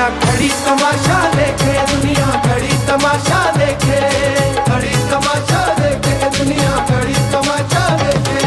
दुनिया खड़ी तमाशा देखे, दुनिया खड़ी तमाशा देखे, खड़ी तमाशा देखे, दुनिया खड़ी तमाशा देखे।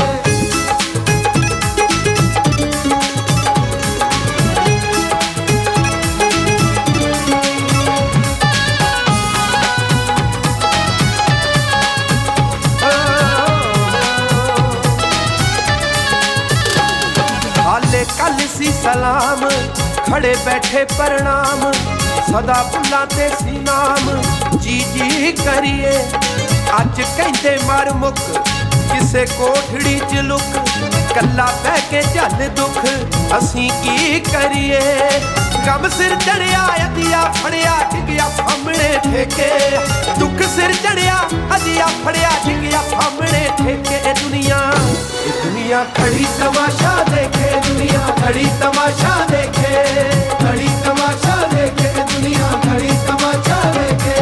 हाले कल सी सलाम, खड़े बैठे प्रणाम, सदा भुल्लां ते सी नाम, जी जी करिए। अज कहंदे मर मुक किसे कोठड़ी च लुक, कल्ला बह के झल दुख असीं की करिए। गम सिर चढ़िया अजिया फड़िया डिग्गिया सामने ठेके, दुख सिर चढ़िया अजिया फड़िया डिग्गिया सामने ठेके। दुनिया खड़ी तमाशा देखे, दुनिया खड़ी तमाशा देखे, खड़ी तमाशा देखे, दुनिया खड़ी तमाशा देखे।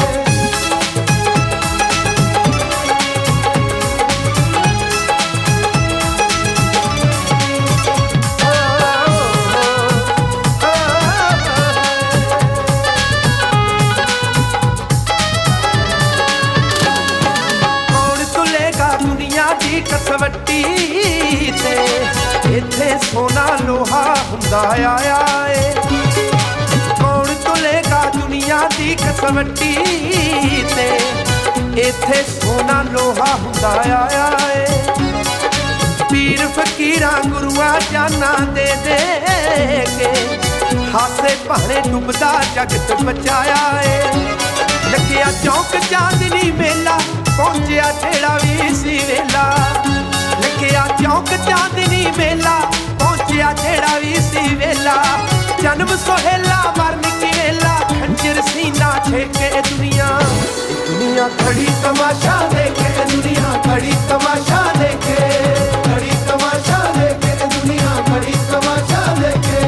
कसवट्टी ते इत्थे सोना लोहा हुंदा आया ए, कौन तुलेगा दुनिया दी कसवट्टी ते इत्थे सोना लोहा हुंदा आया ए। पीर फकीरां गुरुआ जाना दे दे के हासे भाने डुबदा जगत बचाया ए। लखिया चौक चांदनी मेला पहुंचिया जेड़ा भी सी वेला, लखिया चौक चांदनी मेला पहुंचिया जेड़ा भी सी वेला। जन्म सोहेला मरन की वेला, खंजर सीना छेके। दुनिया खड़ी तमाशा देखे, दुनिया खड़ी तमाशा देखे, खड़ी तमाशा देखे, दुनिया खड़ी तमाशा देखे।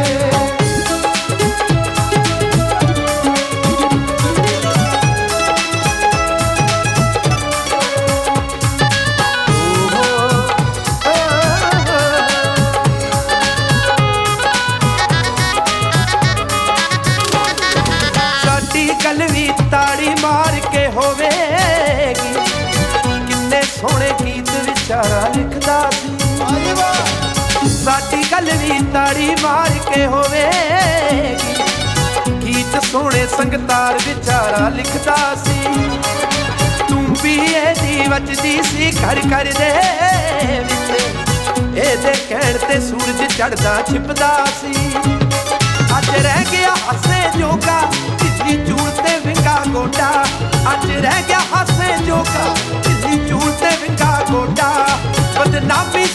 गल भी ताड़ी मार के होवेगी, किन्ने सोहने गीत विचारा लिखदा सी। साडी गल भी ताड़ी मार के होवेगी, गीत सोहने संगतार विचारा लिखदा सी। तू भी एदी वजदी सी घर घर दे विच, एदे कहण ते सूरज चढ़दा छिपदा सी। अज रह गया हसे जोगा तिसदी चूड़ ते विंगा गोडा, अज रह गया हसे जोगा तिसदी चूड़ ते विंगा गोडा। बदनामी